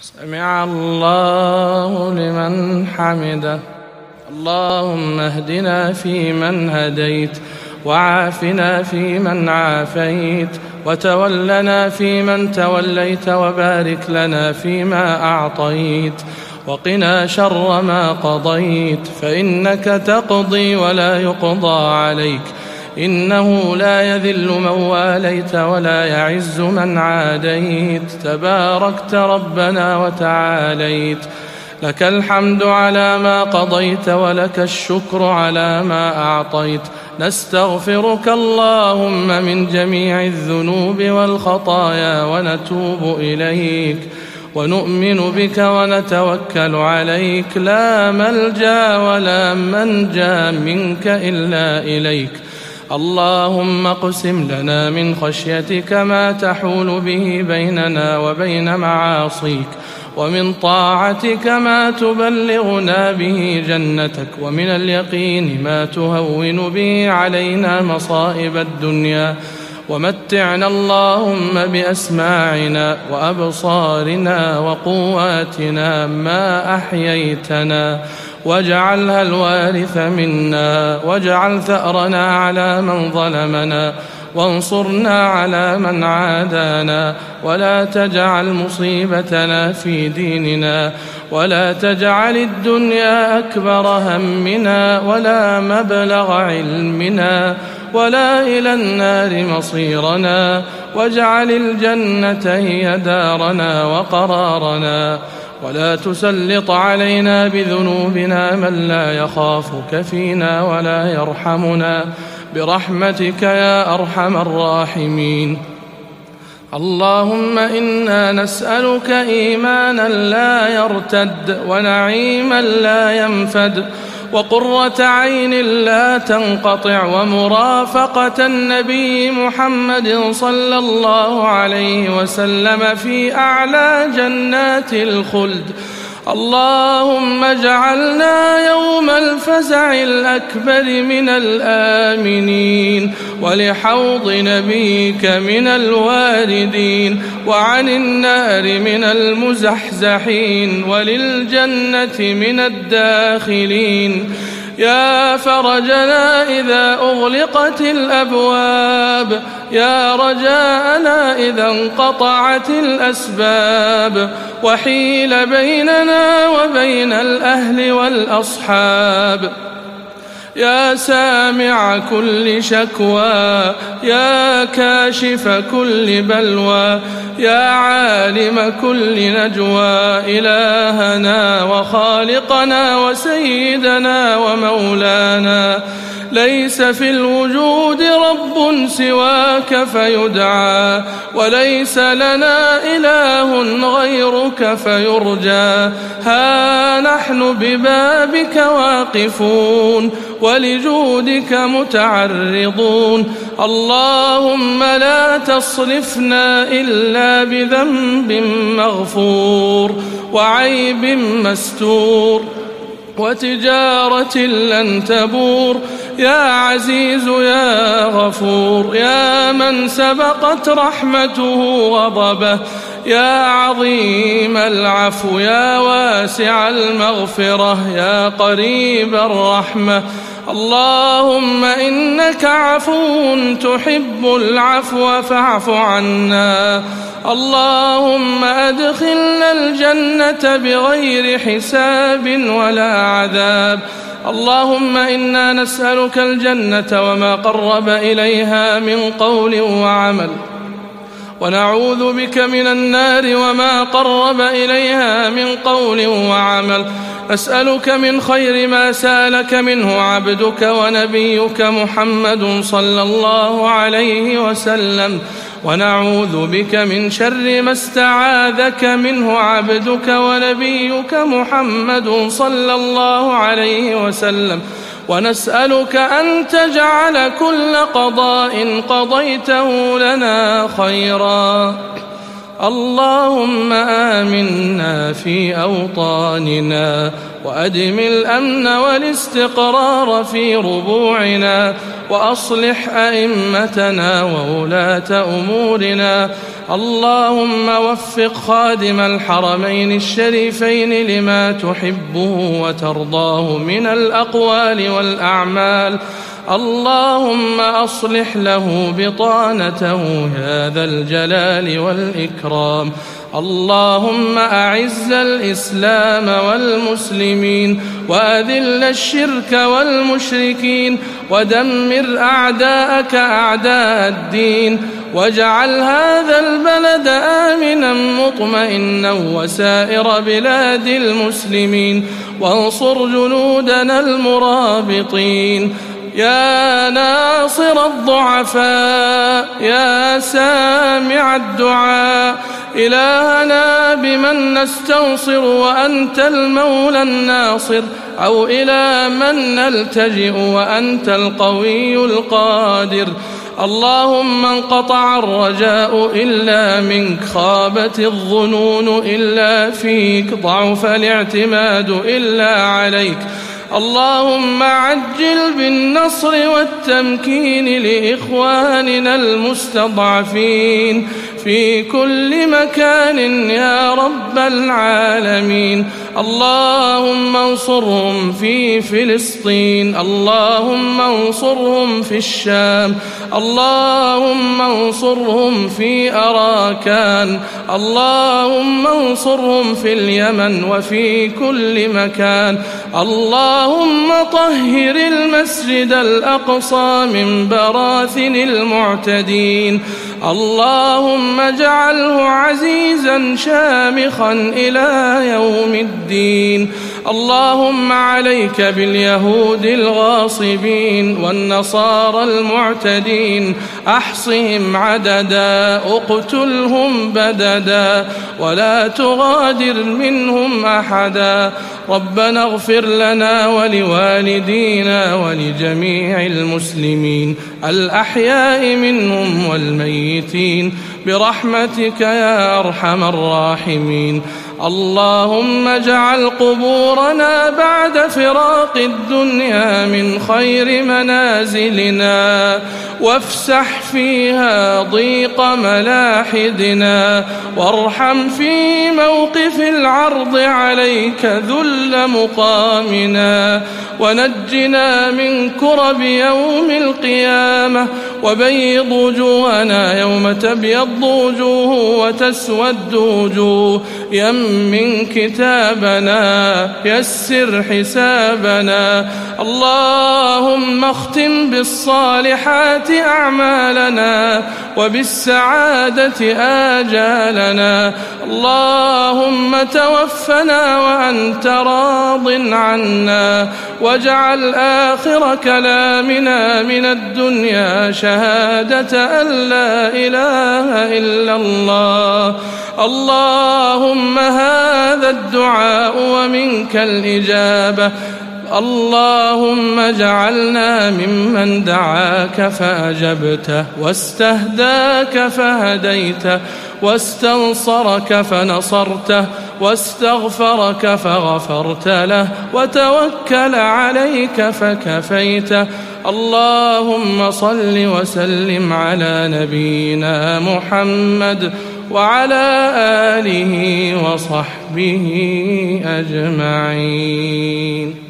سمع الله لمن حمده. اللهم اهدنا فيمن هديت، وعافنا فيمن عافيت، وتولنا فيمن توليت، وبارك لنا فيما أعطيت، وقنا شر ما قضيت، فإنك تقضي ولا يقضى عليك، إنه لا يذل من واليت ولا يعز من عاديت، تباركت ربنا وتعاليت. لك الحمد على ما قضيت، ولك الشكر على ما أعطيت. نستغفرك اللهم من جميع الذنوب والخطايا ونتوب إليك، ونؤمن بك ونتوكل عليك، لا ملجأ ولا منجا منك إلا إليك. اللهم اقسم لنا من خشيتك ما تحول به بيننا وبين معاصيك، ومن طاعتك ما تبلغنا به جنتك، ومن اليقين ما تهون به علينا مصائب الدنيا، ومتعنا اللهم بأسماعنا وأبصارنا وقواتنا ما أحييتنا، واجعلها الوارث منا، واجعل ثأرنا على من ظلمنا، وانصرنا على من عادانا، ولا تجعل مصيبتنا في ديننا، ولا تجعل الدنيا أكبر همنا ولا مبلغ علمنا، ولا إلى النار مصيرنا، واجعل الجنة هي دارنا وقرارنا، ولا تسلط علينا بذنوبنا من لا يخافك فينا ولا يرحمنا، برحمتك يا أرحم الراحمين. اللهم إنا نسألك إيمانا لا يرتد، ونعيما لا ينفد، وقرة عين لا تنقطع، ومرافقة النبي محمد صلى الله عليه وسلم في أعلى جنات الخلد. اللهم اجعلنا يوم الفزع الأكبر من الآمنين، ولحوض نبيك من الواردين، وعن النار من المزحزحين، وللجنة من الداخلين. يا فرجنا إذا أغلقت الأبواب، يا رجاءنا إذا انقطعت الأسباب، وحيل بيننا وبين الأهل والأصحاب. يا سامع كل شكوى، يا كاشف كل بلوى، يا عالم كل نجوى، إلهنا وخالقنا وسيدنا ومولانا، ليس في الوجود رب سواك فيدعى، وليس لنا إله غيرك فيرجى. ها نحن ببابك واقفون، ولجودك متعرضون. اللهم لا تصرفنا إلا بذنب مغفور، وعيب مستور، وتجارة لن تبور. يا عزيز يا غفور، يا من سبقت رحمته غضبه، يا عظيم العفو، يا واسع المغفرة، يا قريب الرحمة. اللهم إنك عفو تحب العفو فاعف عنا. اللهم أدخلنا الجنة بغير حساب ولا عذاب. اللهم إنا نسألك الجنة وما قرب إليها من قول وعمل، ونعوذ بك من النار وما قرب إليها من قول وعمل. أسألك من خير ما سألك منه عبدك ونبيك محمد صلى الله عليه وسلم، ونعوذ بك من شر ما استعاذك منه عبدك ونبيك محمد صلى الله عليه وسلم، ونسألك أن تجعل كل قضاء قضيته لنا خيرا. اللهم آمنا في أوطاننا وأدم الأمن والاستقرار في ربوعنا وأصلح أئمتنا وولاة أمورنا. اللهم وفق خادم الحرمين الشريفين لما تحبه وترضاه من الأقوال والأعمال. اللهم أصلح له بطانته يا ذا الجلال والإكرام. اللهم أعز الإسلام والمسلمين وأذل الشرك والمشركين ودمر أعداءك أعداء الدين، واجعل هذا البلد آمنا مطمئنا وسائر بلاد المسلمين، وانصر جنودنا المرابطين. يا ناصر الضعفاء يا سامع الدعاء، إلهنا بمن نستنصر وأنت المولى الناصر، أو إلى من نلتجئ وأنت القوي القادر. اللهم انقطع الرجاء إلا منك، خابت الظنون إلا فيك، ضعف الاعتماد إلا عليك. اللهم عجل بالنصر والتمكين لإخواننا المستضعفين في كل مكان يا رب العالمين. اللهم انصرهم في فلسطين، اللهم انصرهم في الشام، اللهم انصرهم في أراكان، اللهم انصرهم في اليمن وفي كل مكان. اللهم طهر المسجد الأقصى من براثن المعتدين. اللهم اجعله عزيزا شامخا إلى يوم الدين. اللهم عليك باليهود الغاصبين والنصارى المعتدين، أحصهم عددا، اقتلهم بددا، ولا تغادر منهم أحدا. ربنا اغفر لنا ولوالدينا ولجميع المسلمين الأحياء منهم والميتين برحمتك يا أرحم الراحمين. اللهم اجعل قبورنا بعد فراق الدنيا من خير منازلنا، وافسح فيها ضيق ملاحدنا، وارحم في موقف العرض عليك ذل مقامنا، ونجنا من كرب يوم القيامة، وبيض وجوهنا يوم تبيض وجوه وتسود وجوه. يمن كتابنا، يسر حسابنا. اللهم اختم بالصالحات أعمالنا وبالسعادة آجالنا. اللهم توفنا وأنت راض عنا، واجعل آخر كلامنا من الدنيا شهادة أن لا إله إلا الله. اللهم هذا الدعاء ومنك الإجابة. اللهم اجعلنا ممن دعاك فأجبته، واستهداك فهديته، واستنصرك فنصرته، واستغفرك فغفرت له، وتوكل عليك فكفيته. اللهم صل وسلم على نبينا محمد وعلى آله وصحبه أجمعين.